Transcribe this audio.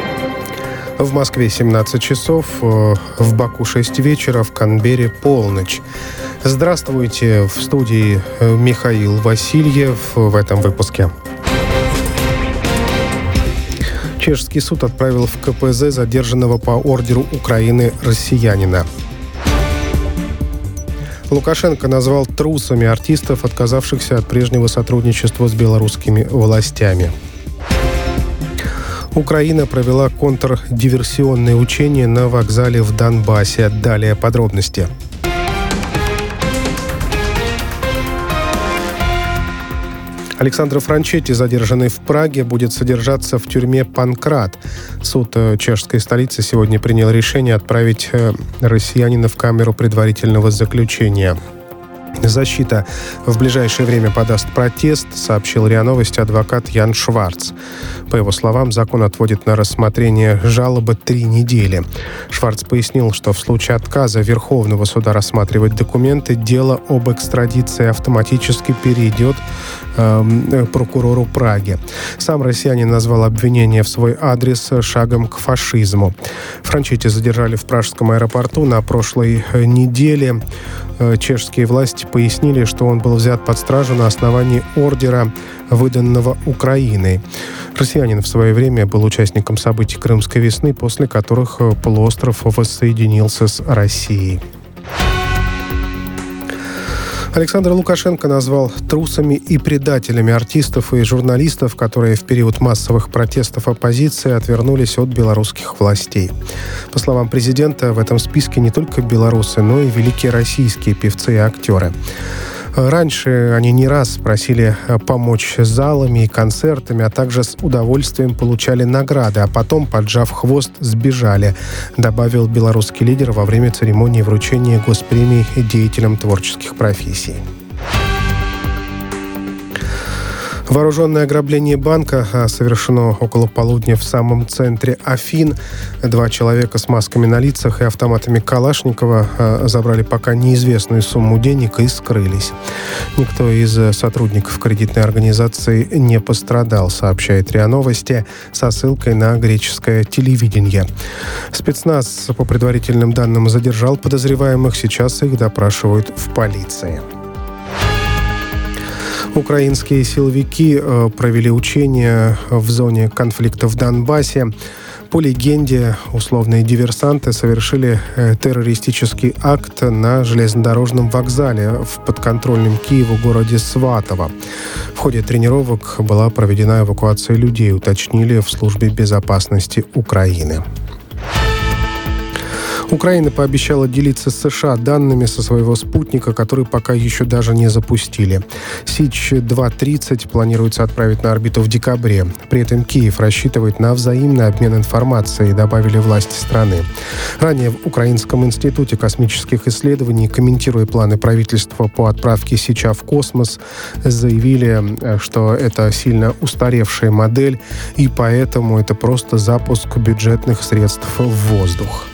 В Москве 17 часов, в Баку 6 вечера, в Канберре полночь. Здравствуйте, в студии Михаил Васильев в этом выпуске. Чешский суд отправил в КПЗ задержанного по ордеру Украины россиянина. Лукашенко назвал трусами артистов, отказавшихся от прежнего сотрудничества с белорусскими властями. Украина провела контрдиверсионные учения на вокзале в Донбассе. Далее подробности. Александро Франчетти, задержанный в Праге, будет содержаться в тюрьме Панкрат. Суд чешской столицы сегодня принял решение отправить россиянина в камеру предварительного заключения. Защита в ближайшее время подаст протест, сообщил РИА Новости адвокат Ян Шварц. По его словам, закон отводит на рассмотрение жалобы 3 недели. Шварц пояснил, что в случае отказа Верховного суда рассматривать документы, дело об экстрадиции автоматически перейдет прокурору Праги. Сам россиянин назвал обвинение в свой адрес шагом к фашизму. Франчетти задержали в пражском аэропорту на прошлой неделе. Чешские власти пояснили, что он был взят под стражу на основании ордера, выданного Украиной. Россиянин в свое время был участником событий Крымской весны, после которых полуостров воссоединился с Россией. Александр Лукашенко назвал трусами и предателями артистов и журналистов, которые в период массовых протестов оппозиции отвернулись от белорусских властей. По словам президента, в этом списке не только белорусы, но и великие российские певцы и актеры. Раньше они не раз просили помочь с залами и концертами, а также с удовольствием получали награды, а потом, поджав хвост, сбежали, добавил белорусский лидер во время церемонии вручения госпремий деятелям творческих профессий. Вооруженное ограбление банка совершено около полудня в самом центре Афин. 2 человека с масками на лицах и автоматами Калашникова забрали пока неизвестную сумму денег и скрылись. Никто из сотрудников кредитной организации не пострадал, сообщает РИА Новости со ссылкой на греческое телевидение. Спецназ, по предварительным данным, задержал подозреваемых. Сейчас их допрашивают в полиции. Украинские силовики провели учения в зоне конфликта в Донбассе. По легенде, условные диверсанты совершили террористический акт на железнодорожном вокзале в подконтрольном Киеву городе Сватово. В ходе тренировок была проведена эвакуация людей, уточнили в службе безопасности Украины. Украина пообещала делиться с США данными со своего спутника, который пока еще даже не запустили. Сич-2-30 планируется отправить на орбиту в декабре. При этом Киев рассчитывает на взаимный обмен информацией, добавили власти страны. Ранее в Украинском институте космических исследований, комментируя планы правительства по отправке Сича в космос, заявили, что это сильно устаревшая модель, и поэтому это просто запуск бюджетных средств в воздух.